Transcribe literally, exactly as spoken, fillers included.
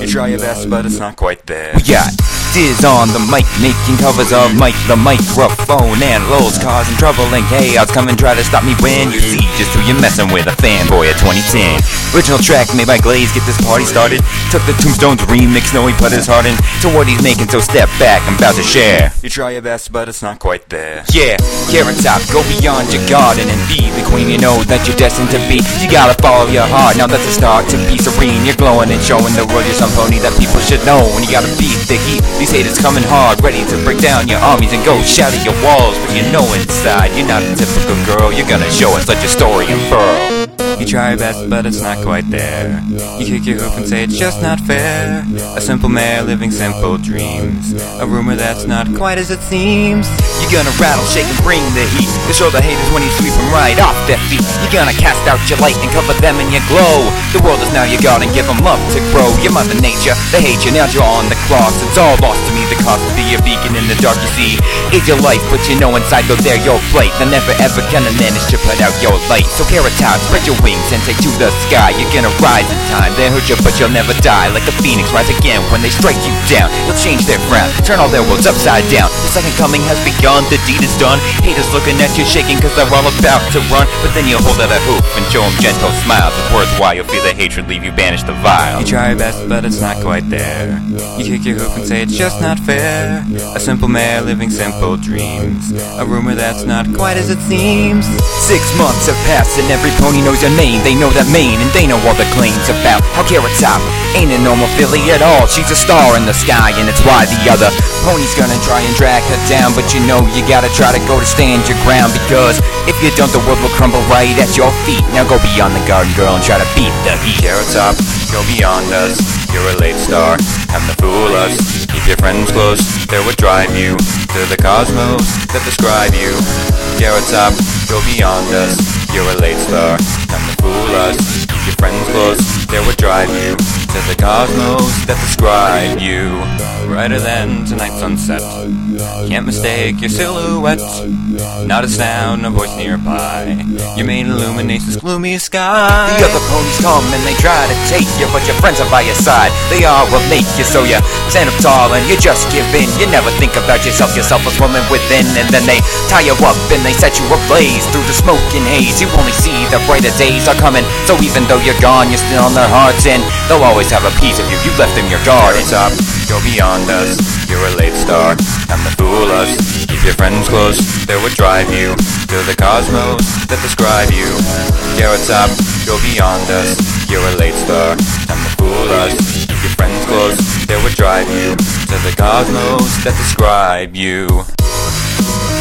You try your best, but it's not quite there. We got Diz on the mic, making covers of Mike the microphone, and Lowell's causing trouble and chaos. Come and try to stop me when you see just who you're messing with. A fanboy of twenty ten. Original track made by Glaze, get this party started. Took the Tombstones remix, know he put his heart in to what he's making, so step back, I'm about to share. You try your best, but it's not quite there. Yeah, Carrot Top, go beyond your garden and be the queen you know that you're destined to be. You gotta follow your heart, now that's a start to be serene. You're glowing and showing the world you're some pony that people should know. And you gotta beat the heat, these haters coming hard, ready to break down your armies and go shout at your walls. But you know inside, you're not a typical girl, you're gonna show us, let your story unfurl. You try your best, but it's not quite there. You kick your hoop and say it's just not fair. A simple mare living simple dreams, a rumor that's not quite as it seems. You're gonna rattle, shake, and bring the heat to show the haters when you sweep them right off their feet. You're gonna cast out your light and cover them in your glow. The world is now your garden, give them up to grow. Your mother nature, they hate you, now you're on the cross. It's all lost to me, the cost to be a beacon in the dark you see is your life, but you know inside though they're your plate. They're never ever gonna manage to put out your light. So Carrot Top, spread your wings and take to the sky. You're gonna rise in time, they hurt you but you'll never die. Like the phoenix rise again when they strike you down. You'll change their frown, turn all their worlds upside down. The second coming has begun, the deed is done. Haters looking at you shaking cause they're all about to run. But then you hold out a hoop and show them gentle smiles. It's worthwhile, you'll feel the hatred leave you, banish the vile. You try your best, but it's not quite there. You kick your hoop and say it's just not fair. A simple mare living simple dreams, a rumor that's not quite as it seems. Six months have passed and every pony knows your name. They know that mane and they know all the claims about how Carrot Top ain't a normal filly at all. She's a star in the sky and it's why the other pony's gonna try and drag her down. But you know you gotta try to go to stand your ground, because if you don't the world will crumble right at your feet. Now go beyond the garden girl and try to beat the heat. Carrot Top, go beyond us. You're a late star, come to fool us. Keep your friends close, they're what drive you to the cosmos that describe you. Carrot Top, go beyond us. You're a late star, come to fool us. Keep your friends close, they're what drive you to the cosmos that describe you. Brighter than tonight's sunset, can't mistake your silhouette. Not a sound, no voice nearby, your main illuminates this gloomy sky. The other ponies come and they try to take you, but your friends are by your side, they all will make you. So you stand up tall and you just give in. You never think about yourself, your selfless woman within. And then they tie you up and they set you ablaze through the smoke and haze. You only see the brighter days are coming, so even though you're gone, you're still in their hearts. And they'll always have a piece of you, you left them your garden. Carrot Top, go beyond us. You're a late star, come to fool us. Keep your friends close, they're what drive you to the cosmos that describe you. Carrot Top, go beyond us. You're a late star, come to fool us. Keep your friends close, they're what drive you to the cosmos that describe you.